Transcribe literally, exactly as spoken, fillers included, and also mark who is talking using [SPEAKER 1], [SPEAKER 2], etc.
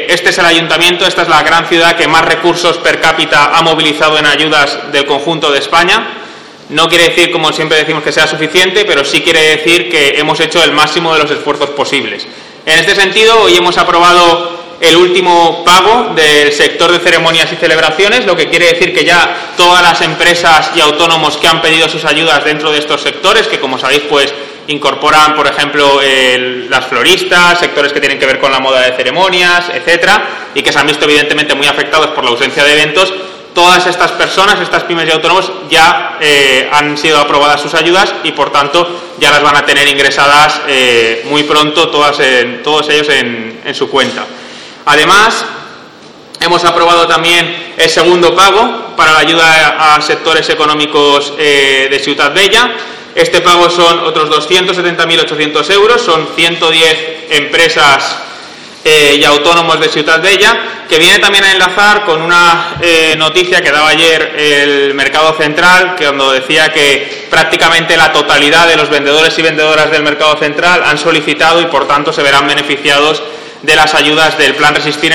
[SPEAKER 1] este es el ayuntamiento, esta es la gran ciudad que más recursos per cápita ha movilizado en ayudas del conjunto de España. No quiere decir, como siempre decimos, que sea suficiente, pero sí quiere decir que hemos hecho el máximo de los esfuerzos posibles. En este sentido, hoy hemos aprobado el último pago del sector de ceremonias y celebraciones, lo que quiere decir que ya todas las empresas y autónomos que han pedido sus ayudas dentro de estos sectores, que como sabéis, pues incorporan, por ejemplo, el, las floristas, sectores que tienen que ver con la moda de ceremonias, etcétera, y que se han visto evidentemente muy afectados por la ausencia de eventos. Todas estas personas, estas pymes y autónomos, ya eh, han sido aprobadas sus ayudas y, por tanto, ya las van a tener ingresadas eh, muy pronto, todas en, todos ellos en, en su cuenta. Además, hemos aprobado también el segundo pago para la ayuda a sectores económicos eh, de Ciutat Vella. Este pago son otros doscientos setenta mil ochocientos euros, son ciento diez empresas eh, y autónomos de Ciutat Vella, que viene también a enlazar con una eh, noticia que daba ayer el Mercado Central, que cuando decía que prácticamente la totalidad de los vendedores y vendedoras del Mercado Central han solicitado y por tanto se verán beneficiados de las ayudas del Plan Resistir